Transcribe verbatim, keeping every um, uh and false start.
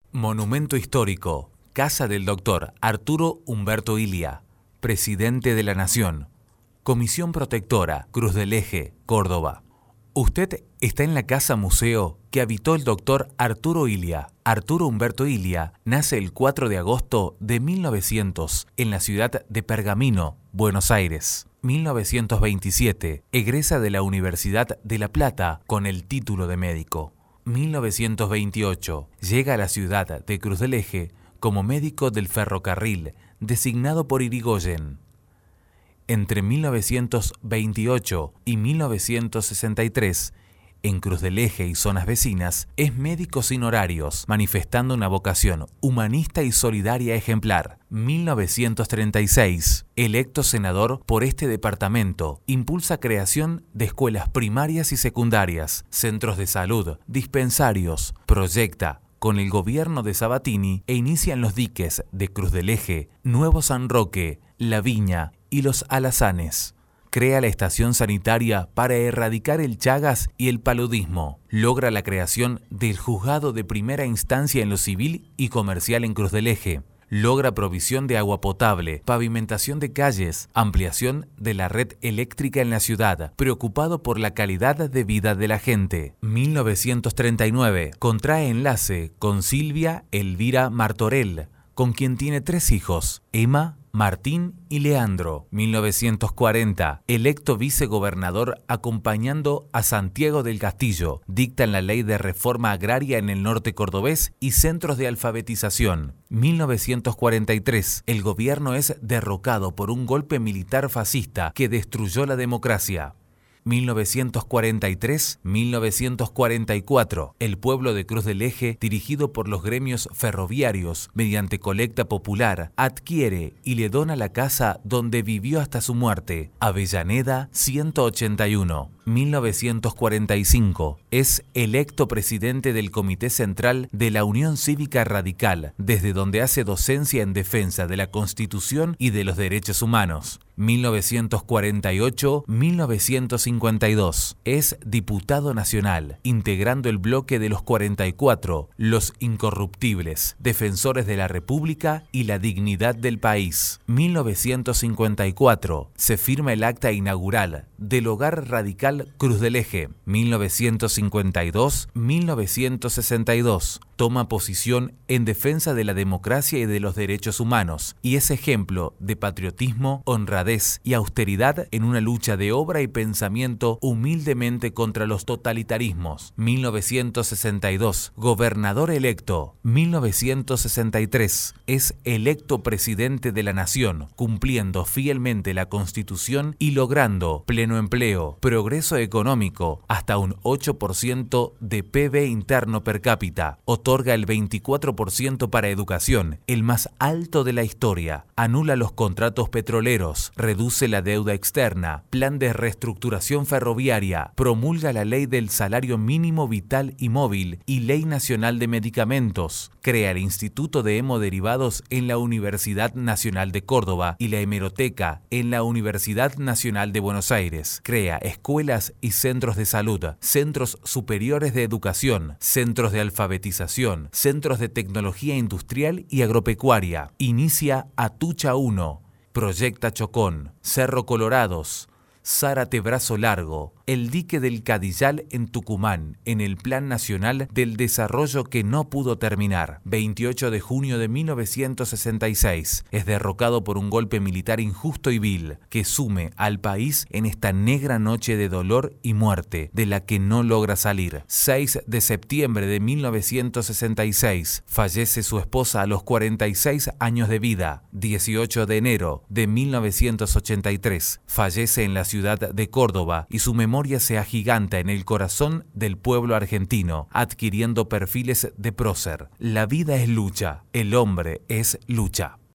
Monumento histórico, Casa del Doctor Arturo Humberto Ilia, Presidente de la Nación. Comisión Protectora, Cruz del Eje, Córdoba. Usted está en la casa museo que habitó el doctor Arturo Ilia. Arturo Humberto Ilia nace el cuatro de agosto de mil novecientos en la ciudad de Pergamino, Buenos Aires. mil novecientos veintisiete, egresa de la Universidad de La Plata con el título de médico. mil novecientos veintiocho, llega a la ciudad de Cruz del Eje como médico del ferrocarril, designado por Irigoyen. Entre mil novecientos veintiocho y mil novecientos sesenta y tres, en Cruz del Eje y zonas vecinas, es médico sin horarios, manifestando una vocación humanista y solidaria ejemplar. mil novecientos treinta y seis, electo senador por este departamento, impulsa creación de escuelas primarias y secundarias, centros de salud, dispensarios, proyecta con el gobierno de Sabatini e inician los diques de Cruz del Eje, Nuevo San Roque, La Viña y Los Alazanes. Crea la estación sanitaria para erradicar el Chagas y el paludismo. Logra la creación del juzgado de primera instancia en lo civil y comercial en Cruz del Eje. Logra provisión de agua potable, pavimentación de calles, ampliación de la red eléctrica en la ciudad, preocupado por la calidad de vida de la gente. mil novecientos treinta y nueve, contrae enlace con Silvia Elvira Martorell, con quien tiene tres hijos, Emma, Martín y Leandro. mil novecientos cuarenta, electo vicegobernador acompañando a Santiago del Castillo, dictan la ley de reforma agraria en el norte cordobés y centros de alfabetización. mil novecientos cuarenta y tres, el gobierno es derrocado por un golpe militar fascista que destruyó la democracia. mil novecientos cuarenta y tres a mil novecientos cuarenta y cuatro, el pueblo de Cruz del Eje, dirigido por los gremios ferroviarios, mediante colecta popular, adquiere y le dona la casa donde vivió hasta su muerte, Avellaneda ciento ochenta y uno. mil novecientos cuarenta y cinco, es electo presidente del Comité Central de la Unión Cívica Radical, desde donde hace docencia en defensa de la Constitución y de los derechos humanos. mil novecientos cuarenta y ocho a mil novecientos cincuenta y dos, es diputado nacional, integrando el bloque de los cuarenta y cuatro, los incorruptibles, defensores de la República y la dignidad del país. mil novecientos cincuenta y cuatro, se firma el acta inaugural del Hogar Radical Cruz del Eje. mil novecientos cincuenta y dos a mil novecientos sesenta y dos, toma posición en defensa de la democracia y de los derechos humanos, y es ejemplo de patriotismo, honradez y austeridad en una lucha de obra y pensamiento humildemente contra los totalitarismos. mil novecientos sesenta y dos, gobernador electo. mil novecientos sesenta y tres, es electo presidente de la Nación, cumpliendo fielmente la Constitución y logrando pleno empleo, progreso económico, hasta un ocho por ciento de P B interno per cápita. Otorga el veinticuatro por ciento para educación, el más alto de la historia. Anula los contratos petroleros, reduce la deuda externa, plan de reestructuración ferroviaria, promulga la ley del salario mínimo vital y móvil y ley nacional de medicamentos. Crea el Instituto de Hemoderivados en la Universidad Nacional de Córdoba y la Hemeroteca en la Universidad Nacional de Buenos Aires. Crea escuelas y centros de salud, centros superiores de educación, centros de alfabetización, centros de tecnología industrial y agropecuaria. Inicia Atucha uno, proyecta Chocón, Cerro Colorados, Zárate Brazo Largo, el dique del Cadillal en Tucumán, en el Plan Nacional del Desarrollo que no pudo terminar. veintiocho de junio de mil novecientos sesenta y seis, es derrocado por un golpe militar injusto y vil, que sume al país en esta negra noche de dolor y muerte, de la que no logra salir. seis de septiembre de mil novecientos sesenta y seis, fallece su esposa a los cuarenta y seis años de vida. dieciocho de enero de mil novecientos ochenta y tres, fallece en la ciudad de Córdoba y su memoria se agiganta en el corazón del pueblo argentino, adquiriendo perfiles de prócer. La vida es lucha, el hombre es lucha.